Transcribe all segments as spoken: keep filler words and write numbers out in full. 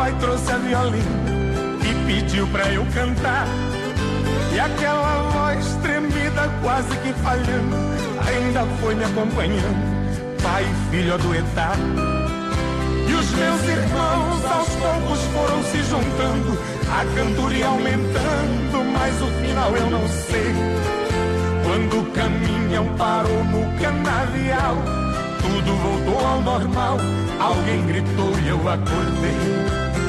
papai trouxe a violina e pediu pra eu cantar. E aquela voz tremida, quase que falhando, ainda foi me acompanhando, pai e filho a duetar. E os meus irmãos aos poucos foram se juntando, a cantoria aumentando, mas o final eu não sei. Quando o caminhão parou no canavial, tudo voltou ao normal, alguém gritou e eu acordei.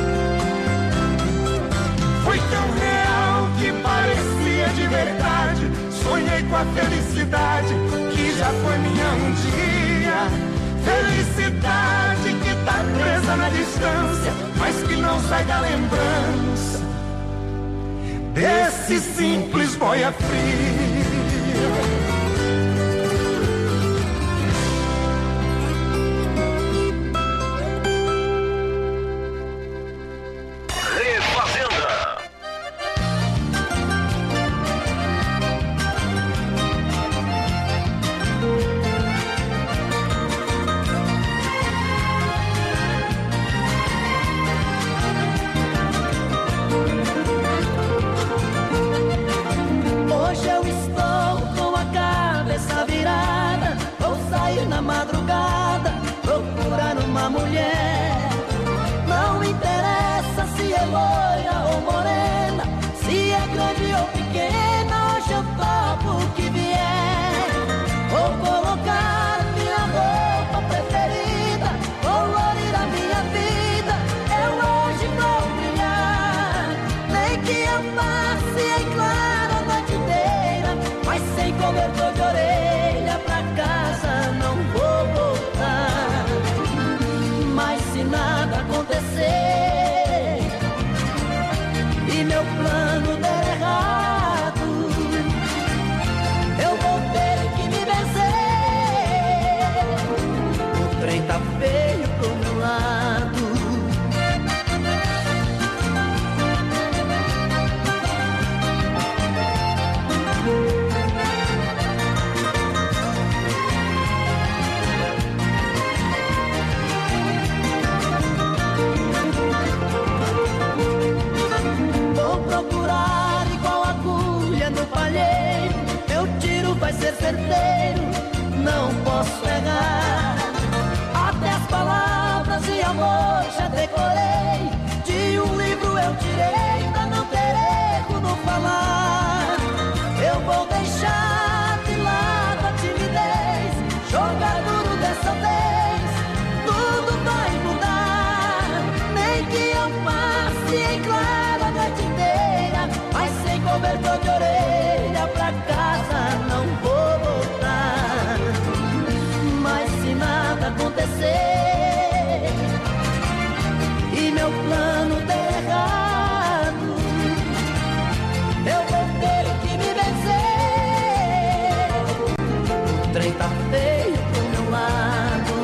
Foi tão real que parecia de verdade, sonhei com a felicidade que já foi minha um dia. Felicidade que tá presa na distância, mas que não sai da lembrança desse simples boia fria. Na madrugada, procurar uma mulher. Não interessa se é loira ou morena, se é grande ou pequena, hoje eu topo o que vier. Vou colocar minha roupa preferida, colorir a minha vida, eu hoje vou brilhar. Nem que eu passe em claro a noite inteira, mas sem cobertor de orelha pra casa não vou voltar. Mas se nada acontecer e meu plano der errado, eu vou ter que me vencer. O trem tá feio pro meu lado. Procurar igual agulha no palheiro, meu tiro vai ser certeiro, não posso errar. Até as palavras de amor já decorei, de um livro eu tirei pra não ter erro no falar. Eu vou deixar de lado a timidez, jogar duro dessa vez, tudo vai mudar. Nem que eu passe em claro a noite inteira, mas sem cobertor de orelha pra casa não vou voltar. Mas se nada acontecer e meu plano der errado, eu vou ter que me vencer. O trem tá feio pro meu lado.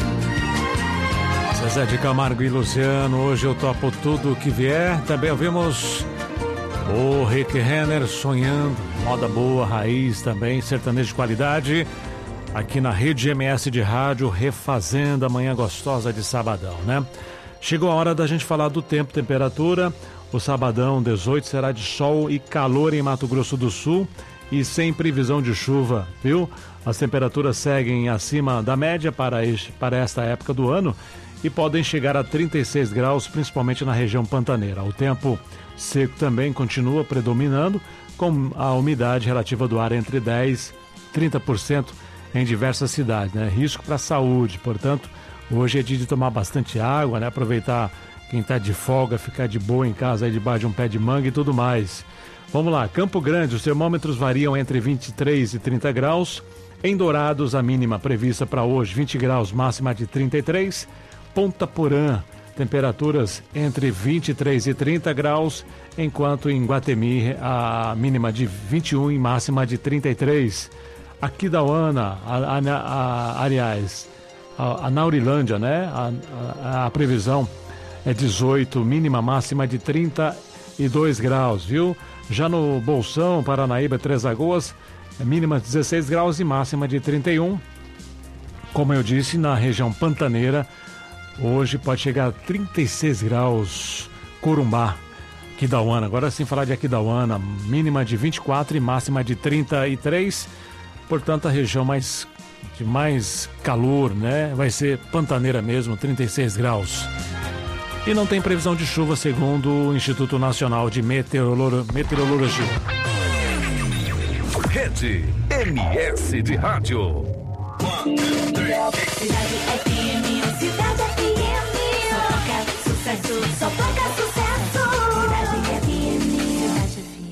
Zezé de Camargo e Luciano, hoje eu topo tudo que vier. Também ouvimos o Rick Renner, Sonhando, moda boa, raiz também, sertanejo de qualidade, aqui na Rede M S de Rádio, refazendo a manhã gostosa de sabadão, né? Chegou a hora da gente falar do tempo, temperatura. O sabadão dezoito será de sol e calor em Mato Grosso do Sul e sem previsão de chuva, viu? As temperaturas seguem acima da média para, este, para esta época do ano e podem chegar a trinta e seis graus, principalmente na região pantaneira. O tempo seco também continua predominando, com a umidade relativa do ar entre dez e trinta por cento em diversas cidades, né? Risco para a saúde, portanto, hoje é dia de tomar bastante água, né? Aproveitar quem está de folga, ficar de boa em casa aí debaixo de um pé de manga e tudo mais. Vamos lá, Campo Grande, os termômetros variam entre vinte e três e trinta graus. Em Dourados, a mínima prevista para hoje, vinte graus, máxima de trinta e três. Ponta Porã, temperaturas entre vinte e três e trinta graus, enquanto em Guatemi a mínima de vinte e um e máxima de trinta e três. Aquidauana, a, a, a, aliás, a, a Naurilândia, né? A, a, a previsão é dezoito, mínima máxima de trinta e dois graus, viu? Já no Bolsão, Paranaíba, Três Lagoas, mínima de dezesseis graus e máxima de trinta e um. Como eu disse, na região pantaneira, Hoje pode chegar a trinta e seis graus, Corumbá, Aquidauana. Agora sim falar de Aquidauana, mínima de vinte e quatro e máxima de trinta e três. Portanto, a região mais, de mais calor, né? Vai ser Pantaneira mesmo, trinta e seis graus. E não tem previsão de chuva, segundo o Instituto Nacional de Meteorolo- Meteorologia. Rede M S de Rádio. Cidade F M, Cidade F M, só toca sucesso, só toca sucesso. Cidade F M, Cidade F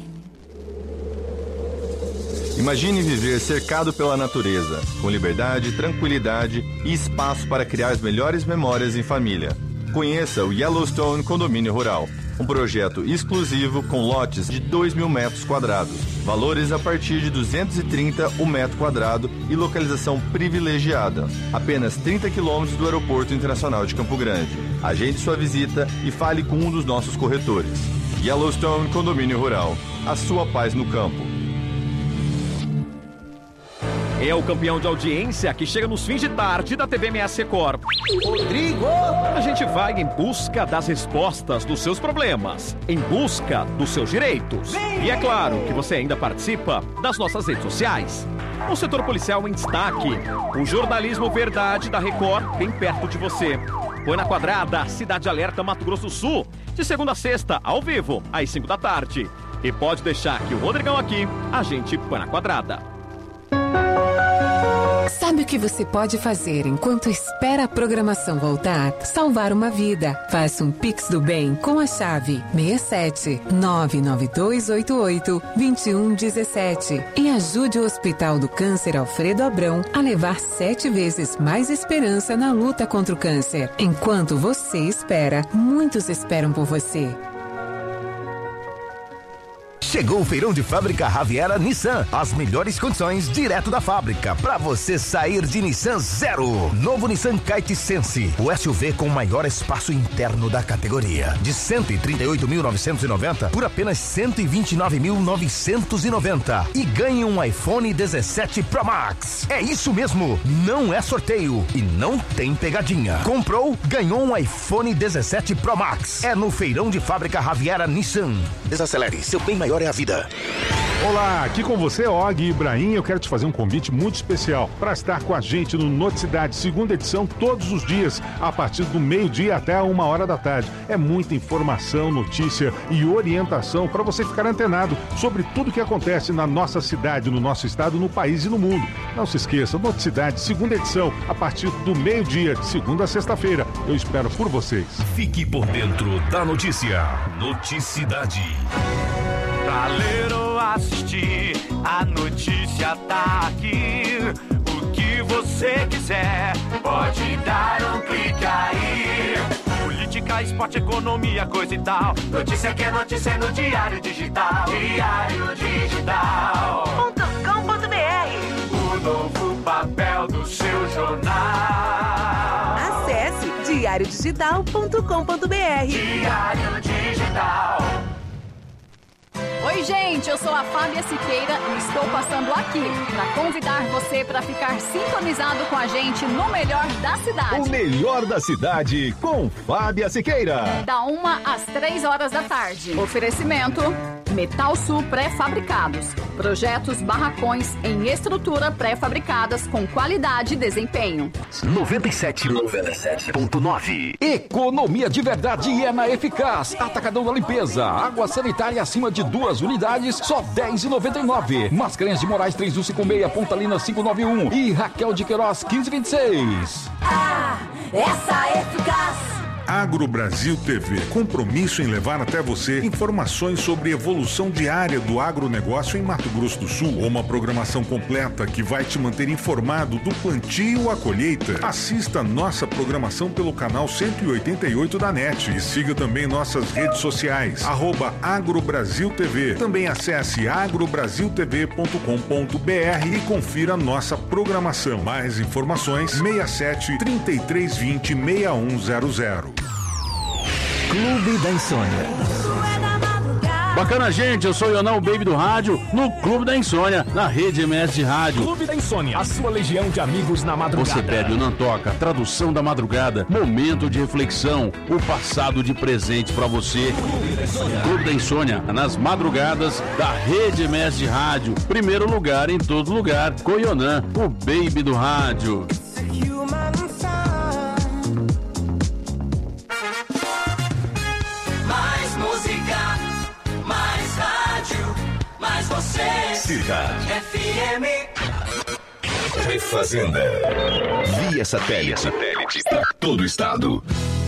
M. Imagine viver cercado pela natureza, com liberdade, tranquilidade e espaço para criar as melhores memórias em família. Conheça o Yellowstone Condomínio Rural, um projeto exclusivo com lotes de dois mil metros quadrados, valores a partir de duzentos e trinta o metro quadrado e localização privilegiada, apenas trinta quilômetros do Aeroporto Internacional de Campo Grande. Agende sua visita e fale com um dos nossos corretores. Yellowstone Condomínio Rural, a sua paz no campo. É o campeão de audiência que chega nos fins de tarde da T V M S Record. Rodrigo! A gente vai em busca das respostas dos seus problemas, em busca dos seus direitos. E é claro que você ainda participa das nossas redes sociais. O setor policial em destaque, o jornalismo verdade da Record bem perto de você. Põe na Quadrada, Cidade Alerta, Mato Grosso do Sul, de segunda a sexta, ao vivo, às cinco da tarde. E pode deixar que o Rodrigão aqui, a gente põe na Quadrada. Sabe o que você pode fazer enquanto espera a programação voltar? Salvar uma vida. Faça um Pix do Bem com a chave seis sete nove nove dois oito oito dois um um sete e ajude o Hospital do Câncer Alfredo Abrão a levar sete vezes mais esperança na luta contra o câncer. Enquanto você espera, muitos esperam por você. Chegou o feirão de fábrica Raviera Nissan. As melhores condições direto da fábrica para você sair de Nissan zero. Novo Nissan Kite Sense, o S U V com maior espaço interno da categoria. De cento e trinta e oito mil novecentos e noventa por apenas cento e vinte e nove mil novecentos e noventa. E ganhe um iPhone dezessete Pro Max. É isso mesmo, não é sorteio e não tem pegadinha. Comprou, ganhou um iPhone dezessete Pro Max. É no feirão de fábrica Raviera Nissan. Desacelere, seu bem maior é a vida. Olá, aqui com você, Og Ibrahim. Eu quero te fazer um convite muito especial para estar com a gente no Noticidade, segunda edição, todos os dias, a partir do meio-dia até uma hora da tarde. É muita informação, notícia e orientação para você ficar antenado sobre tudo que acontece na nossa cidade, no nosso estado, no país e no mundo. Não se esqueça, Noticidade, segunda edição, a partir do meio-dia, de segunda a sexta-feira. Eu espero por vocês. Fique por dentro da notícia. Noticidade. Pra ler ou assistir, a notícia tá aqui. O que você quiser, pode dar um clique aí. Política, esporte, economia, coisa e tal. Notícia que é notícia no Diário Digital. Diário Digital ponto com ponto b r. O novo papel do seu jornal. Acesse diário digital ponto com ponto b r. Diário Digital. Oi, gente, eu sou a Fábia Siqueira e estou passando aqui para convidar você para ficar sintonizado com a gente no melhor da cidade. O melhor da cidade com Fábia Siqueira. Da uma às três horas da tarde. Oferecimento Metal Sul Pré-Fabricados. Projetos barracões em estrutura pré-fabricadas com qualidade e desempenho. noventa e sete ponto nove. Economia de verdade é na Eficaz. Atacadão da limpeza. Água sanitária acima de duas unidades, só dez reais e noventa e nove centavos. Mascarenhas de Moraes três um cinco seis, Pontalina cinco nove um e Raquel de Queiroz quinze vinte e seis. Ah, essa é Eficaz. Agro Brasil T V, compromisso em levar até você informações sobre evolução diária do agronegócio em Mato Grosso do Sul, uma programação completa que vai te manter informado do plantio à colheita. Assista nossa programação pelo canal cento e oitenta e oito da NET e siga também nossas redes sociais, arroba AgroBrasil T V. Também acesse agrobrasil t v ponto com ponto b r e confira nossa programação. Mais informações, seis sete, trinta e três vinte, seis um zero zero. Clube da Insônia. Isso é da madrugada. Bacana, gente, eu sou o Ionão, o Baby do Rádio, no Clube da Insônia, na Rede M S de Rádio. Clube da Insônia, a sua legião de amigos na madrugada. Você pede o Não Toca, tradução da madrugada, momento de reflexão, o passado de presente pra você. Clube da Insônia, nas madrugadas da Rede M S de Rádio. Primeiro lugar em todo lugar, com o Ionan, o Baby do Rádio. Mais música, mais rádio, mais você. Cidade F M. Refazenda. Via satélite. Satélite para todo o estado.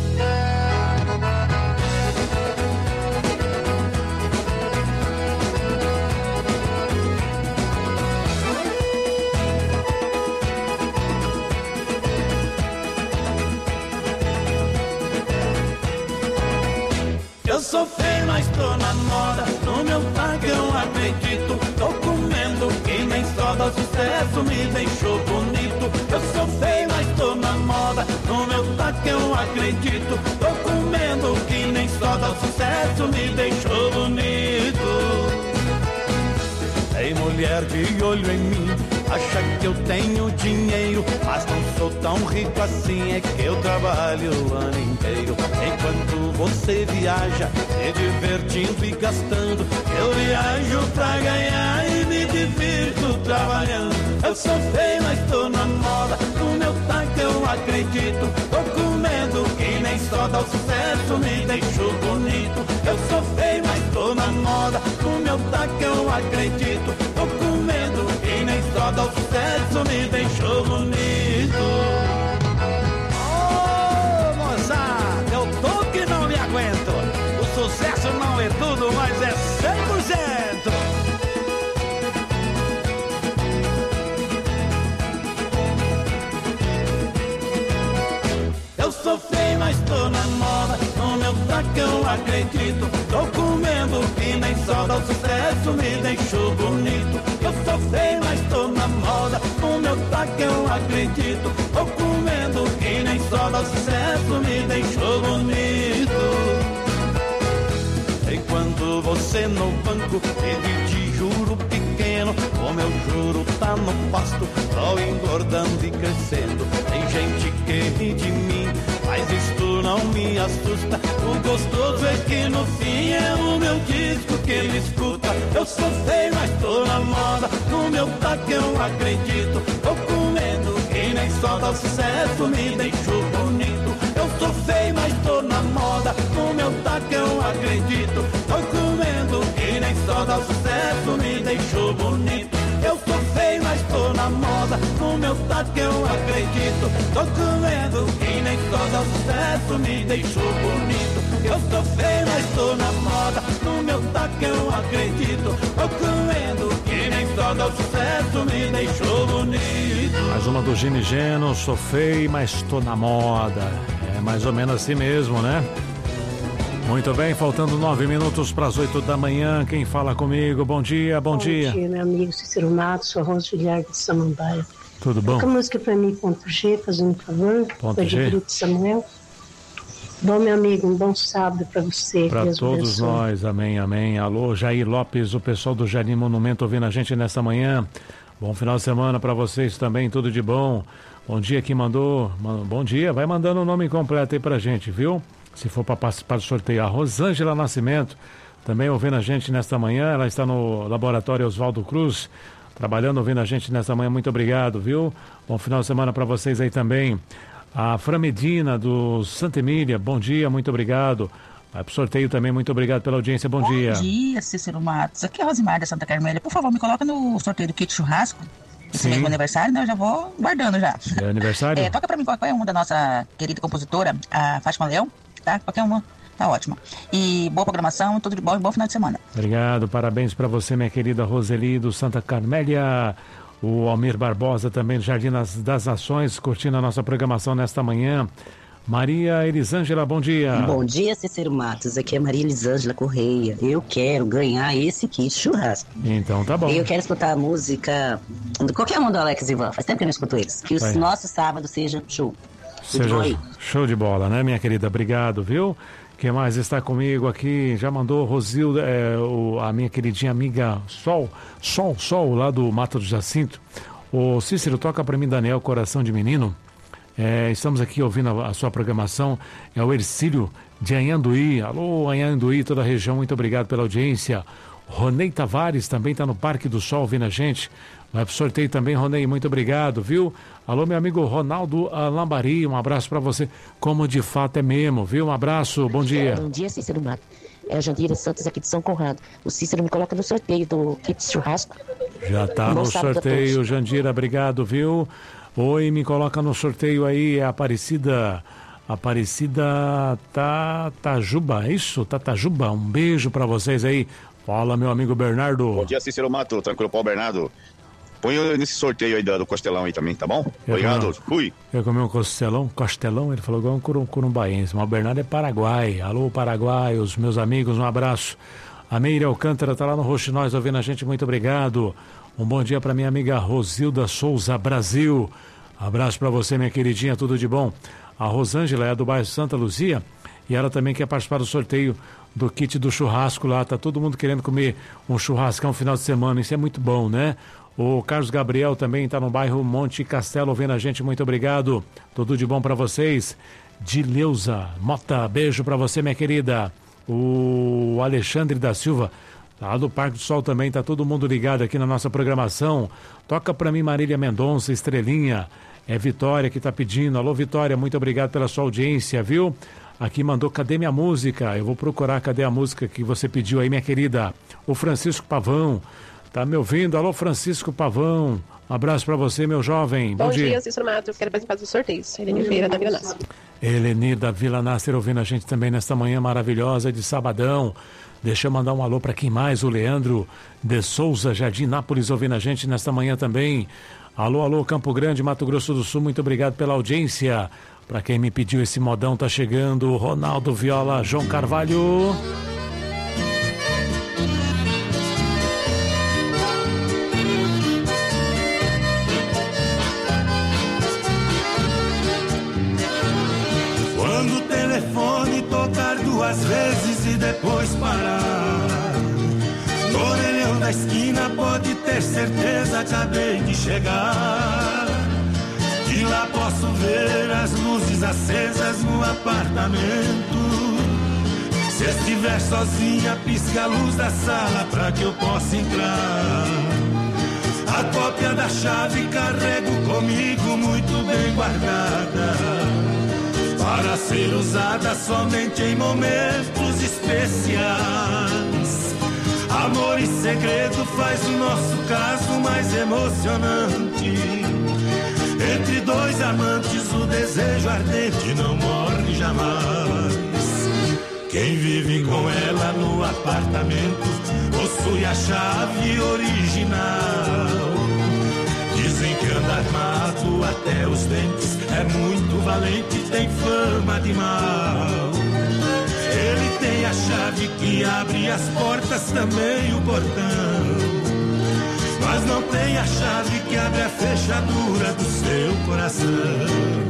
Eu sou feio, mas tô na moda. No meu tanque eu acredito. Tô comendo que nem soda. O sucesso me deixou bonito. Eu sou feio, mas tô na moda. No meu tanque eu acredito. Tô comendo que nem soda. O sucesso me deixou bonito. Tem mulher de olho em mim, acha que eu tenho dinheiro, mas não sou tão rico assim, é que eu trabalho o ano inteiro. Enquanto você viaja, se divertindo e gastando, eu viajo pra ganhar e me divirto trabalhando. Eu sou feio, mas tô na moda, no meu tanque eu acredito. Tô comendo que nem soda, o sucesso me deixou bonito. Eu sou feio, mas tô na moda, no meu tanque eu acredito. Tô comendo que nem soda, o sucesso me deixou bonito. Ô, moçada, eu tô que não me aguento. O sucesso não é tudo, mas é cem por cento. Eu sou feio, mas tô na moda. No meu taco eu acredito. Tô comendo que nem soda. O sucesso me deixou bonito. Eu sou feio, mas tô na moda. No meu taco eu acredito. Tô comendo que nem soda. O sucesso me deixou bonito. Enquanto você no banco vive de juro pequeno, o meu juro tá no pasto, só engordando e crescendo. Tem gente que ri de mim, mas isto não me assusta. O gostoso é que no fim é o meu disco que ele escuta. Eu sou feio, mas tô na moda, no meu taco eu acredito. Tô comendo que nem soda, o sucesso me deixou bonito. Eu sou feio, mas tô na moda, no meu taco eu acredito. Tô comendo que nem soda, o sucesso me deixou bonito. Eu sou feio, mas tô na moda, no meu taco eu acredito. Tô comendo que nem soda, o sucesso me deixou bonito. Eu sou feio, mas tô na moda, no meu taco eu acredito. Tô comendo que nem soda, o sucesso me deixou bonito. Mais uma do Gini Geno, sou feio, mas tô na moda. É mais ou menos assim mesmo, né? Muito bem, faltando nove minutos para as oito da manhã. Quem fala comigo? Bom dia, bom, bom dia. Bom dia, meu amigo Cícero Matos, sou Rosa Villar de Samambaia. Tudo bom? Toca a música para mim, ponto G, fazendo um favor. Ponto G. De Samuel. Bom, meu amigo, um bom sábado para você. Para todos abençoe. Nós, amém, amém. Alô, Jair Lopes, o pessoal do Jardim Monumento ouvindo a gente nesta manhã. Bom final de semana para vocês também, tudo de bom. Bom dia, quem mandou? Bom dia, vai mandando o nome completo aí pra gente, viu? Se for para participar do sorteio. A Rosângela Nascimento, também ouvindo a gente nesta manhã. Ela está no Laboratório Oswaldo Cruz, trabalhando, ouvindo a gente nesta manhã. Muito obrigado, viu? Bom final de semana para vocês aí também. A Fran Medina, do Santa Emília, bom dia, muito obrigado. Vai pro sorteio também, muito obrigado pela audiência, bom, bom dia. Bom dia, Cícero Matos. Aqui é a Rosimar da Santa Carmélia. Por favor, me coloca no sorteio do kit churrasco. Esse mesmo aniversário, né? Eu já vou guardando já. É aniversário? É, toca pra mim qualquer uma da nossa querida compositora, a Fátima Leão, tá? Qualquer uma, tá ótimo. E boa programação, tudo de bom e bom final de semana. Obrigado, parabéns pra você, minha querida Roseli do Santa Carmélia. O Almir Barbosa também do Jardim das, das Nações, curtindo a nossa programação nesta manhã. Maria Elisângela, bom dia. Bom dia, Cícero Matos. Aqui é Maria Elisângela Correia. Eu quero ganhar esse kit churrasco. Então tá bom. Eu quero escutar a música, qualquer um do Alex Ivan. Faz tempo que eu não escuto eles. Que o nosso sábado seja show. Seja show de bola, né, minha querida? Obrigado, viu? Quem mais está comigo aqui? Já mandou Rosilda, é, o, a minha queridinha amiga Sol, Sol, Sol, lá do Mato do Jacinto. O Cícero, toca para mim, Daniel, Coração de Menino. É, estamos aqui ouvindo a, a sua programação. É o Ercílio de Anhanduí. Alô, Anhanduí, toda a região, muito obrigado pela audiência. Ronei Tavares também está no Parque do Sol ouvindo a gente. Vai pro sorteio também, Ronei, muito obrigado, viu? Alô, meu amigo Ronaldo Lambari, um abraço para você. Como de fato é mesmo, viu? Um abraço, bom dia. Bom dia, Cícero Mato. É a Jandira Santos aqui de São Conrado. O Cícero me coloca no sorteio do kit churrasco. Já tá no sorteio, Jandira, obrigado, viu? Oi, me coloca no sorteio aí, é a Aparecida... Aparecida tá, Tajuba, é isso? Tatajuba, um beijo para vocês aí. Fala, meu amigo Bernardo. Bom dia, Cícero Mato, tranquilo, Paulo Bernardo. Põe nesse sorteio aí do, do Costelão aí também, tá bom? Eu Obrigado, comi, fui. Eu comi um costelão, costelão, ele falou igual um curum, curumbaense, mas o Bernardo é Paraguai. Alô, Paraguai, os meus amigos, um abraço. A Meire Alcântara tá lá no Roxinóis ouvindo a gente, muito obrigado. Um bom dia para minha amiga Rosilda Souza, Brasil. Abraço para você, minha queridinha, tudo de bom. A Rosângela é do bairro Santa Luzia e ela também quer participar do sorteio do kit do churrasco lá. Tá todo mundo querendo comer um churrascão final de semana, isso é muito bom, né? O Carlos Gabriel também está no bairro Monte Castelo ouvindo a gente, muito obrigado. Tudo de bom para vocês. Dileuza Mota, beijo para você, minha querida. O Alexandre da Silva, lá do Parque do Sol também, tá todo mundo ligado aqui na nossa programação. Toca para mim Marília Mendonça, Estrelinha. É Vitória que tá pedindo. Alô, Vitória, muito obrigado pela sua audiência, viu? Aqui mandou, cadê minha música? Eu vou procurar, cadê a música que você pediu aí, minha querida? O Francisco Pavão, tá me ouvindo? Alô, Francisco Pavão, um abraço pra você, meu jovem. Bom, Bom dia. dia, Cícero Mato, quero participar dos sorteios. Eleni Feira, da Vila Nácer. Eleni da Vila Nácer ouvindo a gente também nesta manhã maravilhosa de sabadão. Deixa eu mandar um alô pra quem mais? O Leandro de Souza, Jardim Nápoles, ouvindo a gente nesta manhã também. Alô, alô, Campo Grande, Mato Grosso do Sul, muito obrigado pela audiência. Para quem me pediu esse modão, tá chegando Ronaldo Viola, João Carvalho. Quando o telefone tocar duas vezes e depois parar, no orelhão da esquina pode ter certeza, acabei de chegar. De lá posso ver as luzes acesas no apartamento. Se estiver sozinha, pisca a luz da sala pra que eu possa entrar. A cópia da chave carrego comigo muito bem guardada, para ser usada somente em momentos especiais. Amor e segredo faz o nosso caso mais emocionante. Entre dois amantes o desejo ardente não morre jamais. Quem vive com ela no apartamento possui a chave original. Dizem que anda armado até os dentes, é muito valente, tem fama de mal. Ele tem a chave que abre as portas, também o portão, mas não tem a chave que abre a fechadura do seu coração.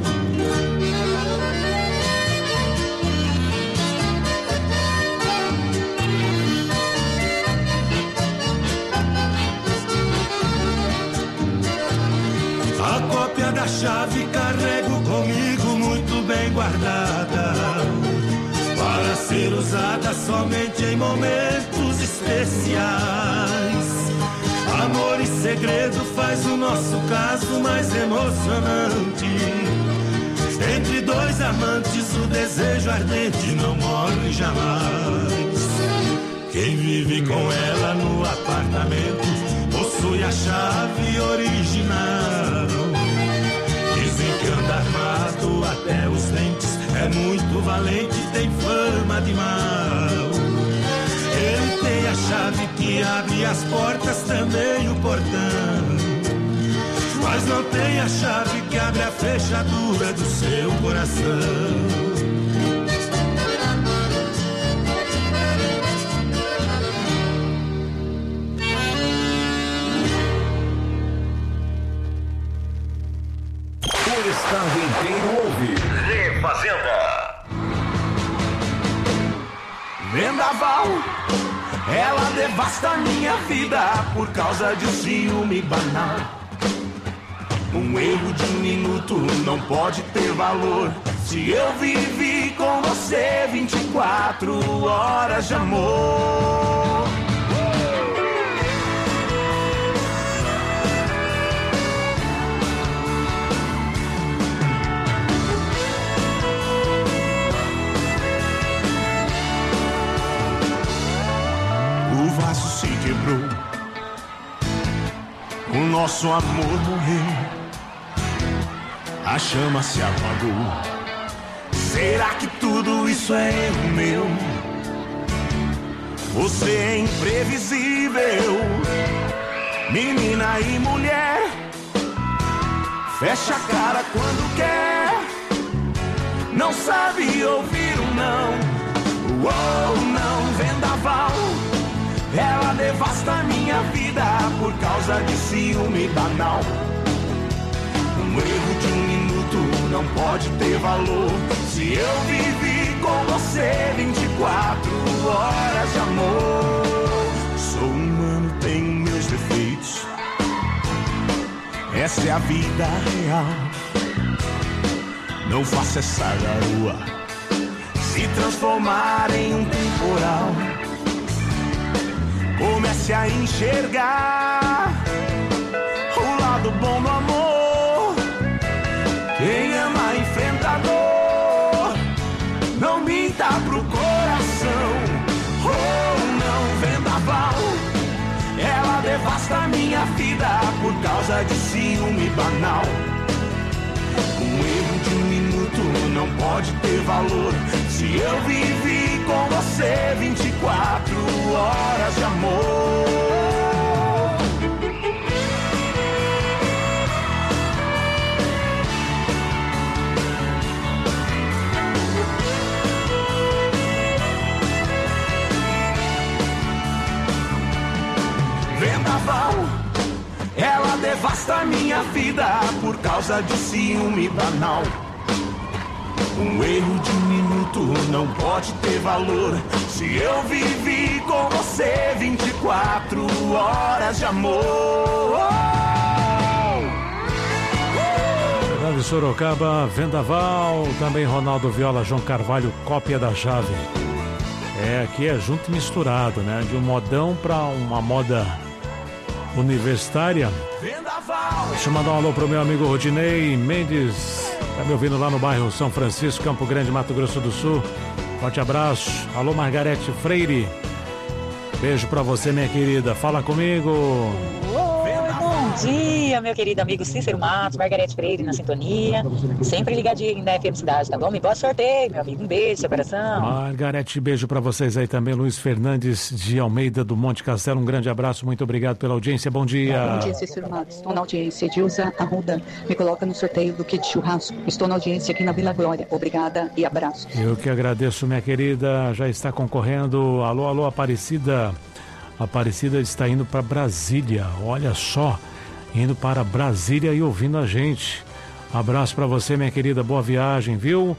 A cópia da chave carrego comigo muito bem guardada, para ser usada somente em momentos especiais. Amor e segredo faz o nosso caso mais emocionante. Entre dois amantes o desejo ardente não morre jamais. Quem vive com ela no apartamento possui a chave original. Dizem que anda armado até os dentes, é muito valente, tem fama de mal. Ele tem a chave que abre as portas, também o portão, mas não tem a chave que abre a fechadura do seu coração. O estado inteiro ouve. Refazenda. Vendaval, ela devasta minha vida por causa de ciúme banal. Um erro de um minuto não pode ter valor. Se eu vivi com você vinte e quatro horas de amor. O vaso se quebrou, o nosso amor morreu, a chama se apagou. Será que tudo isso é erro meu? Você é imprevisível, menina e mulher. Fecha a cara quando quer, não sabe ouvir um não. Uou, não, vendaval, ela devasta minha vida por causa de ciúme banal. Um erro de um minuto não pode ter valor. Se eu vivi com você vinte e quatro horas de amor. Sou humano, tenho meus defeitos, essa é a vida real. Não faça essa garoa se transformar em um temporal. Comece a enxergar o lado bom do amor. Quem ama enfrenta a dor, não minta pro coração. Oh, não, vendaval, ela devasta minha vida por causa de ciúme banal. Um erro de um minuto não pode ter valor. Se eu vivi com você vinte e quatro horas de amor. Vendaval, ela devasta minha vida por causa de ciúme banal. Um erro de um minuto não pode ter valor. Se eu vivi com você vinte e quatro horas de amor. De Sorocaba, Vendaval, também Ronaldo Viola, João Carvalho, cópia da chave. É, aqui é junto e misturado, né? De um modão pra uma moda universitária. Deixa eu mandar um alô pro meu amigo Rodinei Mendes, tá me ouvindo lá no bairro São Francisco, Campo Grande, Mato Grosso do Sul. Forte abraço. Alô, Margarete Freire. Beijo pra você, minha querida. Fala comigo. Bom dia, meu querido amigo Cícero Matos, Margarete Freire na sintonia. Sempre ligadinho na F M Cidade, tá bom? Me boa sorteio, meu amigo. Um beijo, seu coração. Margarete, beijo pra vocês aí também. Luiz Fernandes de Almeida do Monte Castelo. Um grande abraço, muito obrigado pela audiência. Bom dia. Bom dia, Cícero Matos. Estou na audiência. Dilza Arruda me coloca no sorteio do kit churrasco. Estou na audiência aqui na Vila Glória. Obrigada e abraço. Eu que agradeço, minha querida. Já está concorrendo. Alô, alô, Aparecida. Aparecida está indo para Brasília. Olha só. Indo para Brasília e ouvindo a gente. Abraço para você, minha querida, boa viagem, viu?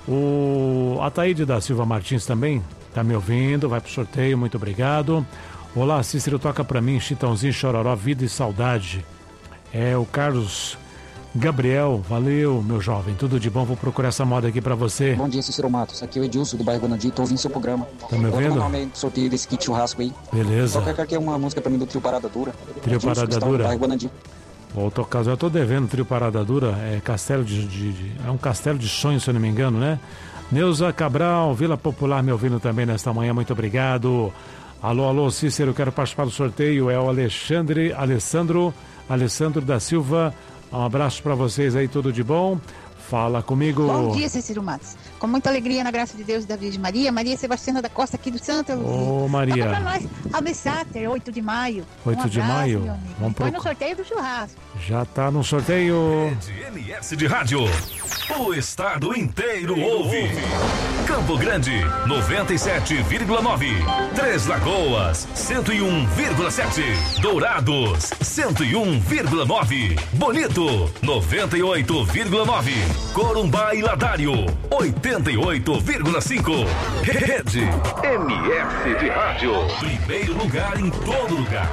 O Ataíde da Silva Martins também tá me ouvindo, vai pro sorteio, muito obrigado. Olá, Cícero, toca para mim, Chitãozinho, Chororó, Vida e Saudade. É o Carlos Gabriel, valeu, meu jovem, tudo de bom, vou procurar essa moda aqui para você. Bom dia, Cícero Matos, aqui é o Edilson do bairro Guanandi, tô ouvindo seu programa. Tá me ouvindo? Vou tomar um sorteio desse kit churrasco aí. Beleza. Só quer uma música para mim do Trio Parada Dura. Trio Edilson, Parada Dura? Bairro Guanandi. Vou tocar, eu tô devendo Trio Parada Dura, é Castelo de, de, de, é um Castelo de Sonhos, se eu não me engano, né? Neuza Cabral, Vila Popular me ouvindo também nesta manhã, muito obrigado. Alô, alô, Cícero, quero participar do sorteio, é o Alexandre, Alessandro, Alessandro da Silva. Um abraço para vocês aí, tudo de bom? Fala comigo. Bom dia, Cícero Matos. Com muita alegria, na graça de Deus e da Virgem Maria, Maria Sebastiana da Costa aqui do Santo. Ô, Maria. Toca pra nós, Almessater, oito de maio. oito um de abraço, maio. Meu amigo. Vamos Põe pro... no sorteio do churrasco. Já tá no sorteio. M S de Rádio. O estado inteiro ouve. Campo Grande, noventa e sete vírgula nove. Três Lagoas, cento e um vírgula sete. Dourados, cento e um vírgula nove. Bonito, noventa e oito vírgula nove. Corumbá e Ladário, oitenta e oito vírgula cinco. Rede M S de Rádio. Primeiro lugar em todo lugar.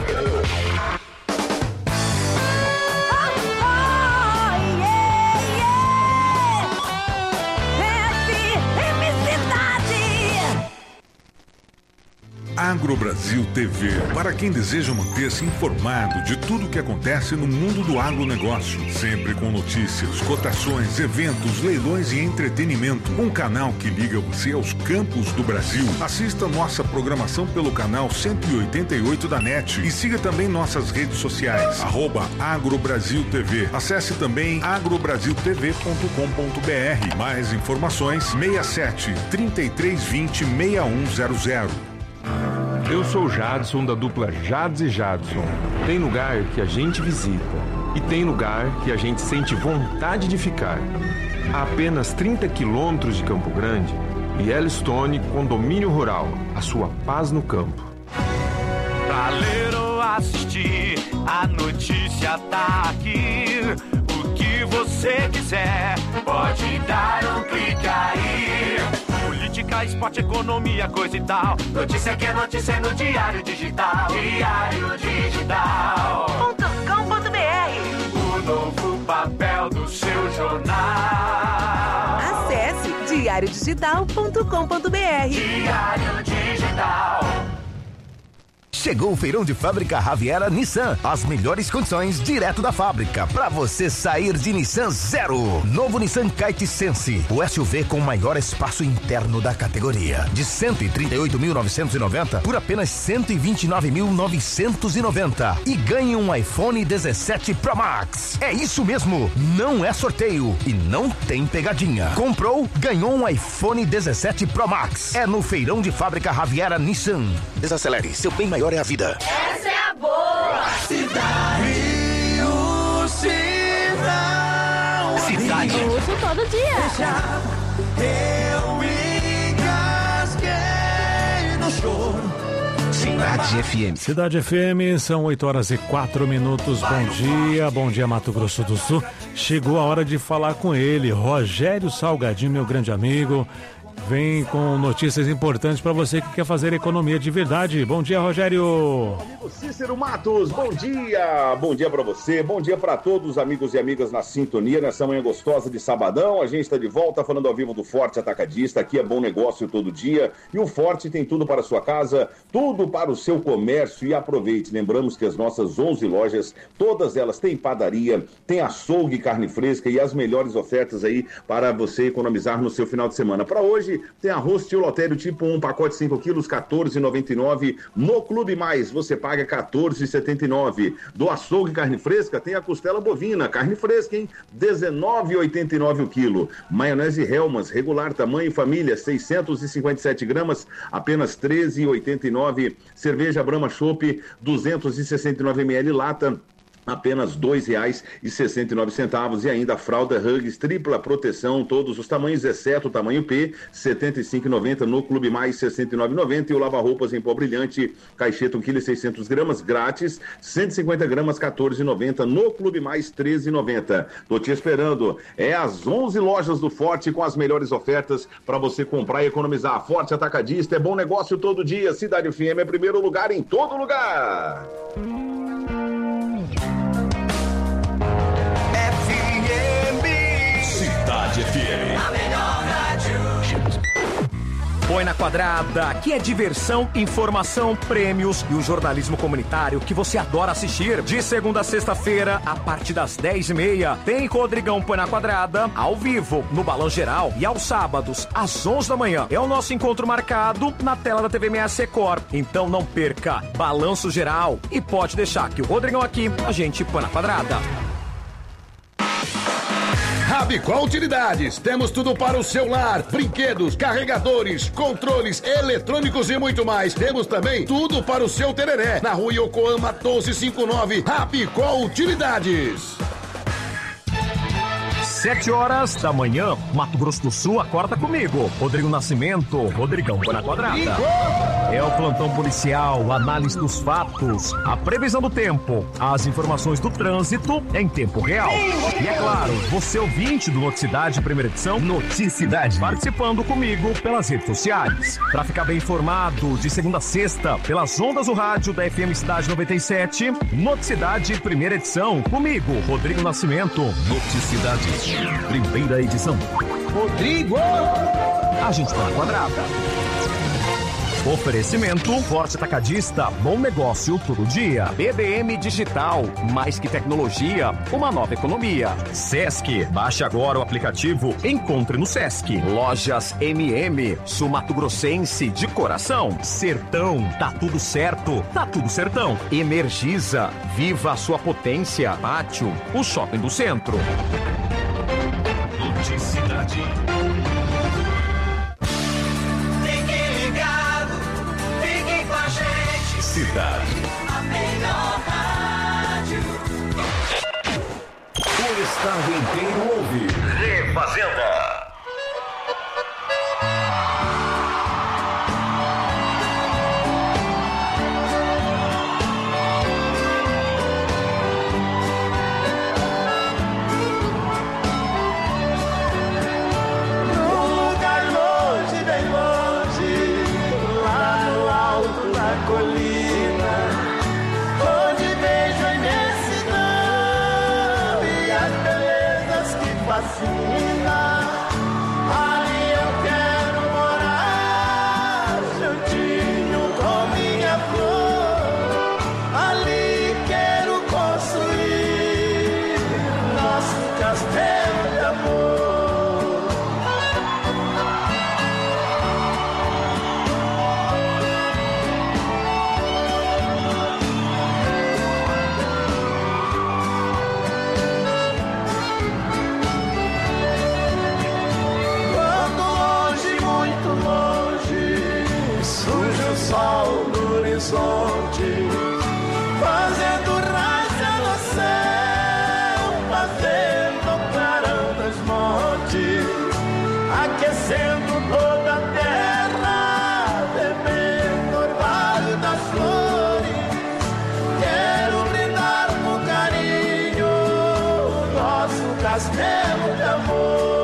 Agro Brasil T V, para quem deseja manter-se informado de tudo o que acontece no mundo do agronegócio, sempre com notícias, cotações, eventos, leilões e entretenimento. Um canal que liga você aos campos do Brasil. Assista nossa programação pelo canal cento e oitenta e oito da NET e siga também nossas redes sociais, arroba Agro Brasil T V. Acesse também agro brasil t v ponto com ponto b r. Mais informações, seis sete, trinta e três vinte, seis um zero zero. Eu sou o Jadson, da dupla Jads e Jadson. Tem lugar que a gente visita e tem lugar que a gente sente vontade de ficar. A apenas trinta quilômetros de Campo Grande, Yellowstone Condomínio Rural, a sua paz no campo. Pra ler ou assistir, a notícia tá aqui. O que você quiser, pode dar um clique aí. Política, esporte, economia, coisa e tal. Notícia que é notícia no Diário Digital. Diário Digital ponto com ponto b r. O novo papel do seu jornal. Acesse diário digital ponto com ponto b r. Diário Digital. Chegou o feirão de fábrica Raviera Nissan. As melhores condições direto da fábrica para você sair de Nissan zero. Novo Nissan Kite Sense, o S U V com maior espaço interno da categoria. De cento e trinta e oito mil novecentos e noventa por apenas cento e vinte e nove mil novecentos e noventa. E ganhe um iPhone dezessete Pro Max. É isso mesmo, não é sorteio e não tem pegadinha. Comprou, ganhou um iPhone dezessete Pro Max. É no feirão de fábrica Raviera Nissan. Desacelere, seu bem maior é a vida. Essa é a boa! Cidade Rio Cidade. Cidade. Eu uso todo dia. Eu engasguei no choro. Cidade F M. Cidade F M, são oito horas e quatro minutos. Bom dia, bom dia, Mato Grosso do Sul. Chegou a hora de falar com ele, Rogério Salgadinho, meu grande amigo. Vem com notícias importantes para você que quer fazer economia de verdade. Bom dia, Rogério. Amigo Cícero Matos, bom dia. Bom dia para você, bom dia para todos os amigos e amigas na sintonia nessa manhã gostosa de sabadão. A gente está de volta falando ao vivo do Forte Atacadista. Aqui é bom negócio todo dia e o Forte tem tudo para a sua casa, tudo para o seu comércio. E aproveite, lembramos que as nossas onze lojas, todas elas têm padaria, tem açougue, carne fresca e as melhores ofertas aí para você economizar no seu final de semana. Para hoje tem arroz tio Lotério tipo um, pacote cinco quilos, quatorze reais e noventa e nove centavos. No Clube Mais, você paga quatorze reais e setenta e nove centavos. Do açougue carne fresca, tem a costela bovina, carne fresca, hein? dezenove reais e oitenta e nove centavos o quilo. Maionese Hellmann's, regular, tamanho e família, seiscentos e cinquenta e sete gramas, apenas treze reais e oitenta e nove centavos. Cerveja Brahma Chopp, duzentos e sessenta e nove mililitros, lata, apenas dois reais e sessenta e nove centavos. E ainda a fralda Huggies, tripla proteção, todos os tamanhos, exceto o tamanho P, setenta e cinco reais e noventa centavos. No Clube Mais, sessenta e nove reais e noventa centavos. E o lava-roupas em pó brilhante, caixeta um quilo e seiscentos gramas, grátis, cento e cinquenta gramas, quatorze reais e noventa centavos. No Clube Mais, treze reais e noventa centavos. Tô te esperando. É as onze lojas do Forte com as melhores ofertas para você comprar e economizar. Forte Atacadista, é bom negócio todo dia. Cidade F M é primeiro lugar em todo lugar. Cidade F M. A melhor rádio. Põe na Quadrada, aqui é diversão, informação, prêmios e o jornalismo comunitário que você adora assistir. De segunda a sexta-feira, a partir das dez e meia, tem Rodrigão Põe na Quadrada, ao vivo, no Balão Geral, e aos sábados, às onze da manhã. É o nosso encontro marcado na tela da T V M S Record. Então não perca, Balanço Geral. E pode deixar que o Rodrigão aqui, a gente põe na Quadrada. A Rabicó Utilidades. Temos tudo para o seu lar: brinquedos, carregadores, controles eletrônicos e muito mais. Temos também tudo para o seu tereré. Na rua Yokohama doze cinquenta e nove, Rabicó Utilidades. Sete horas da manhã, Mato Grosso do Sul, acorda comigo. Rodrigo Nascimento, Rodrigão Põe na Quadrada. É o plantão policial, análise dos fatos, a previsão do tempo, as informações do trânsito em tempo real. E é claro, você ouvinte do Noticidade, primeira edição, Noticidade, participando comigo pelas redes sociais. Para ficar bem informado, de segunda a sexta, pelas ondas do rádio da F M Cidade noventa e sete, Noticidade, primeira edição, comigo, Rodrigo Nascimento. Noticidade, primeira edição. Rodrigo! A gente tá na quadrada. Oferecimento Forte Atacadista, bom negócio todo dia. B B M Digital, mais que tecnologia, uma nova economia. Sesc, baixe agora o aplicativo, encontre no Sesc. Lojas M M, Sul Mato Grossense de coração. Sertão, tá tudo certo, tá tudo sertão. Energisa, viva a sua potência. Pátio, o shopping do centro. Noticidade. Cidade. A melhor rádio. O estado inteiro ouve. Refazenda. Num lugar longe, bem longe, lá no alto da colina, ali eu quero morar, juntinho com minha flor. Ali quero construir nosso castelo de amor. Sol no horizonte, fazendo raça no céu, fazendo o clarão dos montes, aquecendo toda a terra, bebendo o orvalho das flores. Quero brindar com carinho nosso castelo de amor.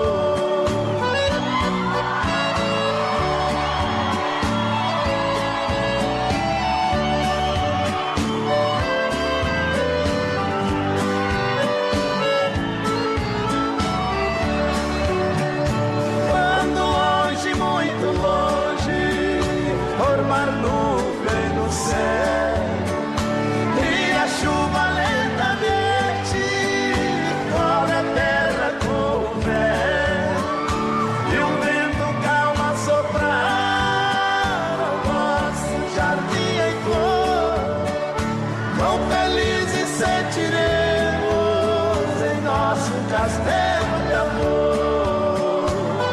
Castelo de amor.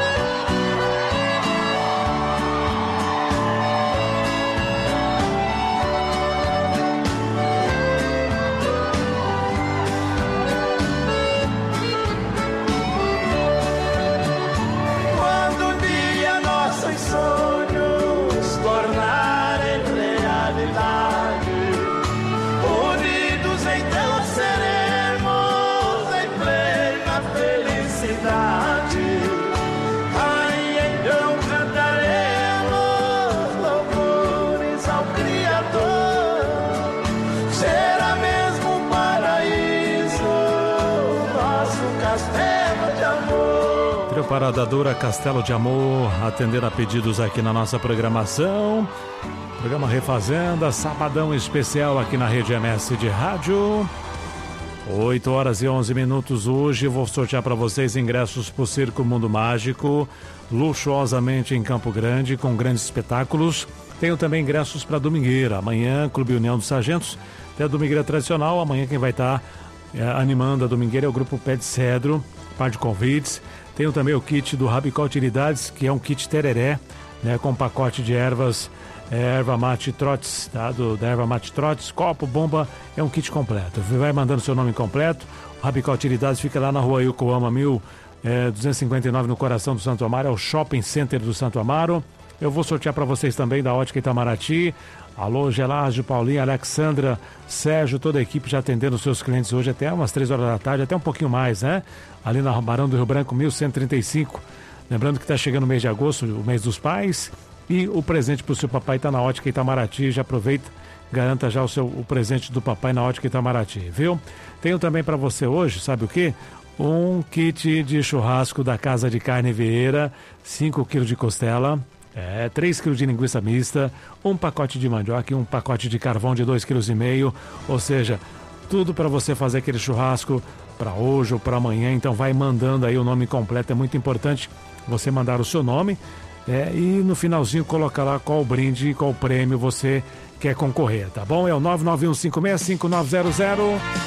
Quando um dia nossos sonhos tornarem realidade, unidos então seremos em plena felicidade. Aí então cantaremos louvores ao Criador. Será mesmo um paraíso nosso castelo de amor. Trio Parada Dura, Castelo de Amor, atendendo a pedidos aqui na nossa programação. Programa Refazenda, sabadão especial aqui na Rede M S de Rádio. oito horas e onze minutos hoje. Vou sortear para vocês ingressos para o Circo Mundo Mágico, luxuosamente em Campo Grande, com grandes espetáculos. Tenho também ingressos para Domingueira. Amanhã, Clube União dos Sargentos. Tem a Domingueira tradicional. Amanhã quem vai estar é, animando a Domingueira é o grupo Pé de Cedro. participar de convites. Tenho também o kit do Rabicó Utilidades, que é um kit tereré, né, com pacote de ervas, é, erva mate trotes, tá? Do, da erva mate trotes, copo, bomba, é um kit completo. Vai mandando seu nome completo. O Rabicó Utilidades fica lá na rua Yokohama mil duzentos e cinquenta e nove, no coração do Santo Amaro, é o Shopping Center do Santo Amaro. Eu vou sortear para vocês também da Ótica Itamaraty. Alô, Gelásio, Paulinho, Alexandra, Sérgio, toda a equipe já atendendo os seus clientes hoje até umas três horas da tarde, até um pouquinho mais, né? Ali na Barão do Rio Branco, mil cento e trinta e cinco. Lembrando que está chegando o mês de agosto, o mês dos pais, e o presente para o seu papai está na Ótica Itamaraty. Já aproveita, garanta já o, seu, o presente do papai na Ótica Itamaraty, viu? Tenho também para você hoje, sabe o quê? Um kit de churrasco da Casa de Carne Vieira, cinco quilos de costela, é, três quilos de linguiça mista, um pacote de mandioca e um pacote de carvão de dois vírgula cinco quilos, ou seja, tudo para você fazer aquele churrasco para hoje ou para amanhã. Então vai mandando aí o nome completo, é muito importante você mandar o seu nome, é, e no finalzinho colocar lá qual brinde, qual prêmio você quer concorrer, tá bom? É o nove nove um cinco seis cinco nove zero zero.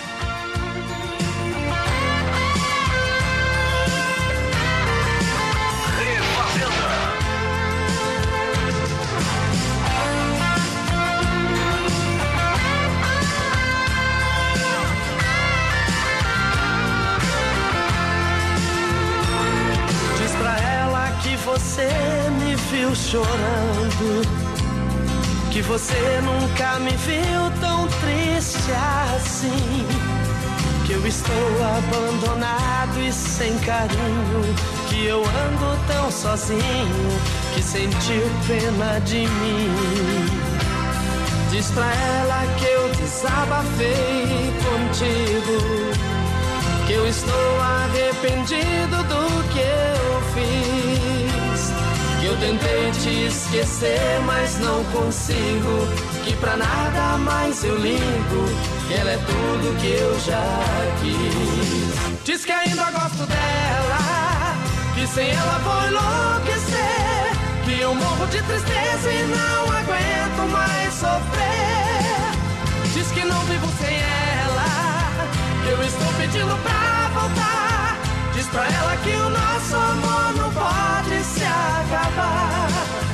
Você me viu chorando, que você nunca me viu tão triste assim, que eu estou abandonado e sem carinho, que eu ando tão sozinho, que sentiu pena de mim. Diz pra ela que eu desabafei contigo, que eu estou arrependido do que eu fiz, que eu tentei te esquecer, mas não consigo, que pra nada mais eu ligo, que ela é tudo que eu já quis. Diz que ainda gosto dela, que sem ela vou enlouquecer, que eu morro de tristeza e não aguento mais sofrer. Diz que não vivo sem ela, que eu estou pedindo pra voltar. Diz pra ela que o nosso amor não pode se acabar.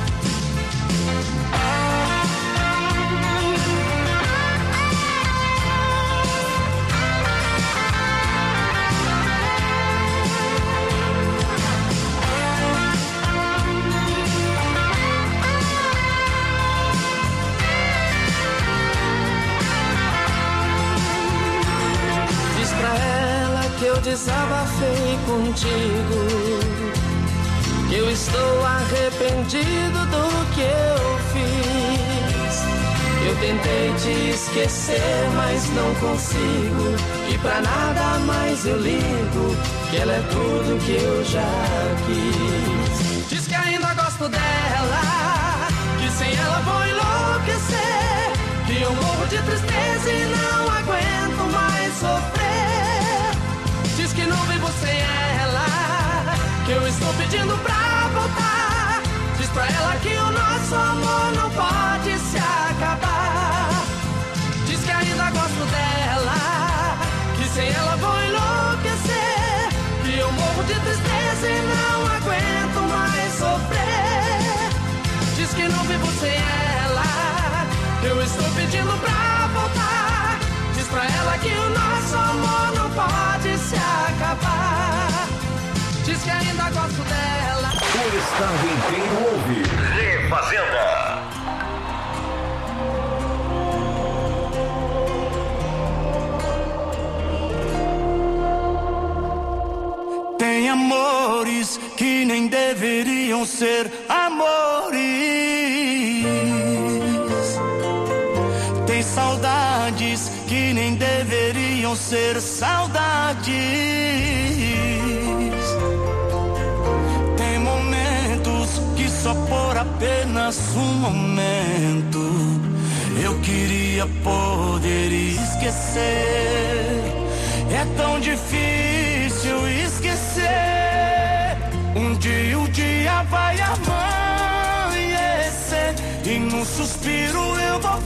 Diz pra ela que eu desabafei contigo, que eu estou arrependido do que eu fiz. Eu tentei te esquecer, mas não consigo, e pra nada mais eu ligo, que ela é tudo que eu já quis. Diz que ainda gosto dela, que sem ela vou enlouquecer, que eu morro de tristeza e não aguento mais sofrer. Diz que não vivo sem ela, que eu estou pedindo pra voltar. Diz pra ela que o nosso amor não pode se acabar. Diz que ainda gosto dela, que sem ela vou enlouquecer, que eu morro de tristeza e não aguento mais sofrer. Diz que não vivo sem ela, que eu estou pedindo pra voltar. Diz pra ela que o nosso amor não pode se acabar. Diz que ainda gosto dela. O estado inteiro ouve Refazenda. Tem amores que nem deveriam ser amores. Tem saudades que nem deveriam ser saudades. Tem momentos que só por apenas um momento eu queria poder esquecer. É tão difícil esquecer. Um dia o dia vai amanhecer e num suspiro eu vou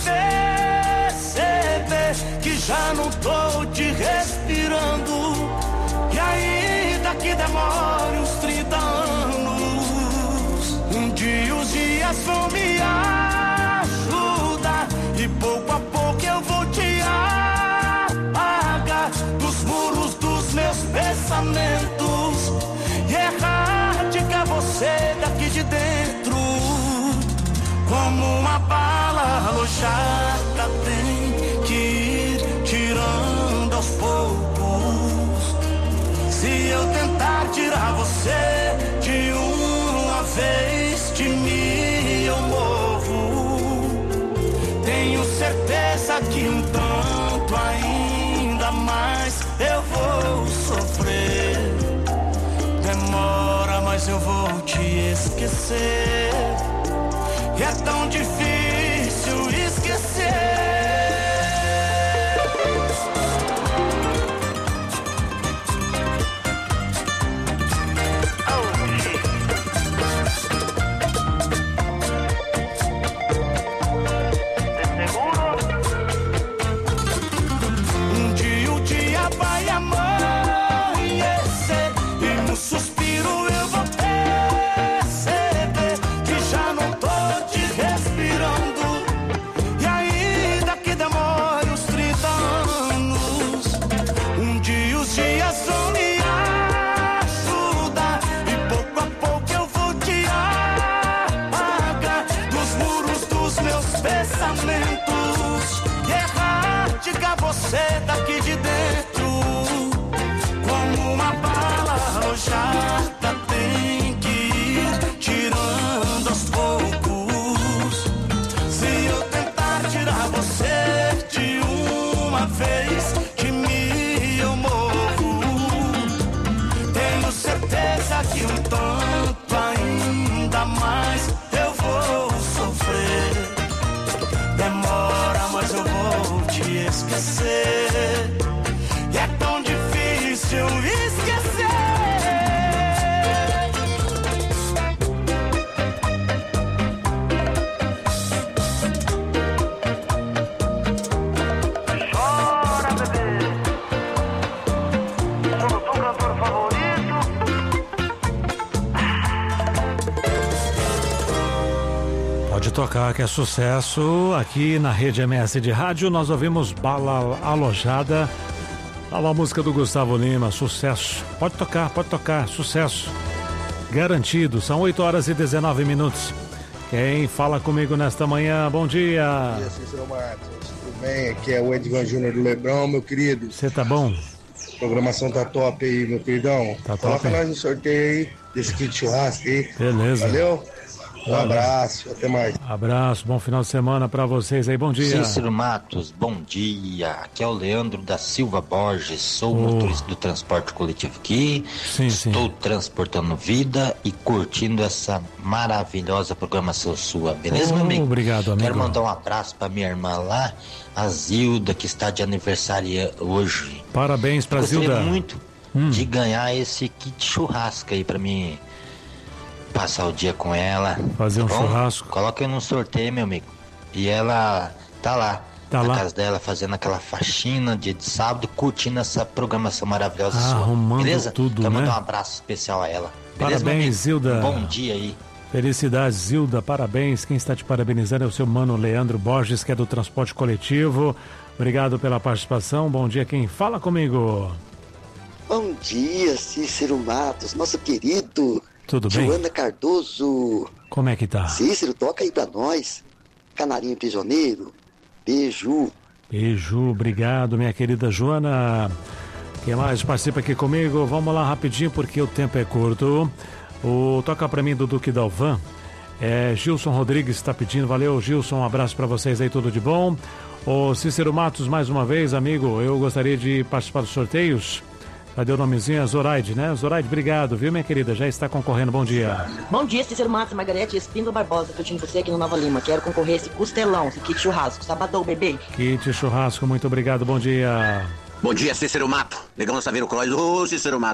perceber que já não tô te respirando. E ainda que que demore uns trinta anos. Um dia os dias vão me ajudar e pouco a pouco eu vou te apagar dos muros dos meus pensamentos e erradicar você daqui de dentro. Como uma bala alojada tem que ir tirando aos poucos. Se eu tentar tirar você de uma vez, de mim eu morro. Tenho certeza que um tanto ainda mais eu vou sofrer. Demora, mas eu vou te esquecer. E é tão difícil esquecer. Um dia o dia vai amanhecer e no suspiro eu vou perceber que já não tô te respirando. E ainda que demore uns trinta anos, um dia os dias vão me ajudar e pouco a pouco eu vou te apagar dos muros dos meus pensamentos e erradicar você daqui de dentro. Como uma bala alojada tem que ir tirando aos poucos. Se eu tentar tirar você de uma vez, de mim eu morro. Tenho certeza que um tanto ainda mais eu vou sofrer. Demora, mas eu vou te esquecer. E é tão difícil esquecer. Chora, bebê. Sou o teu cantor favorito. Pode tocar que é sucesso. Aqui na Rede M S de Rádio nós ouvimos Bala Alojada. Olha a música do Gustavo Lima, sucesso. Pode tocar, pode tocar, sucesso. Garantido, são oito horas e dezenove minutos. Quem fala comigo nesta manhã, bom dia. Bom dia, Cícero Matos. Tudo bem? Aqui é o Edvan Júnior do Lebrão, meu querido. Você tá bom? A programação tá top aí, meu queridão. Tá Coloca top, hein? nós no sorteio aí, desse kit churrasco aí. Beleza. Valeu? Um Valeu. abraço, até mais. Abraço, bom final de semana pra vocês aí, bom dia. Cícero Matos, bom dia. Aqui é o Leandro da Silva Borges, sou Oh. motorista do transporte coletivo aqui. Sim, Estou transportando vida e curtindo essa maravilhosa programação sua, beleza, Oh, meu amigo? obrigado, amigo. Quero mandar um abraço pra minha irmã lá, a Zilda, que está de aniversário hoje. Parabéns pra Gostaria Zilda. muito Hum. de ganhar esse kit churrasco aí pra mim passar o dia com ela. Fazer um tá bom? churrasco. Coloca eu num sorteio, meu amigo. E ela tá lá, Tá na lá. casa dela, fazendo aquela faxina dia de sábado, curtindo essa programação maravilhosa sua. Arrumando Beleza? tudo, Quero né? mandar um abraço especial a ela. Beleza, meu amigo? Parabéns, Zilda. Bom dia aí. Felicidades, Zilda, parabéns. Quem está te parabenizando é o seu mano Leandro Borges, que é do transporte coletivo. Obrigado pela participação. Bom dia, quem fala comigo? Bom dia, Cícero Matos, nosso querido. Tudo bem? Joana Cardoso. Como é que tá? Cícero, toca aí pra nós. Canarinho Prisioneiro. Beijo. Beijo, obrigado, minha querida Joana. Quem mais participa aqui comigo? Vamos lá rapidinho, porque o tempo é curto. O toca pra mim do Duque Dalvan. É, Gilson Rodrigues está pedindo. Valeu, Gilson, um abraço pra vocês aí, tudo de bom. O Cícero Matos, mais uma vez, amigo, eu gostaria de participar dos sorteios. Cadê o nomezinho? É Zoraide, né? Zoraide, obrigado, viu, minha querida? Já está concorrendo, bom dia. Bom dia, Cícero Matos, Margarete Espíndola Barbosa, curtindo você aqui no Nova Lima. Quero concorrer esse costelão, esse kit churrasco. Sabadão, bebê. Kit churrasco, muito obrigado, bom dia. Bom dia, Cícero Mato. Legal saber o Croix. Ô, Cícero Mato, hein?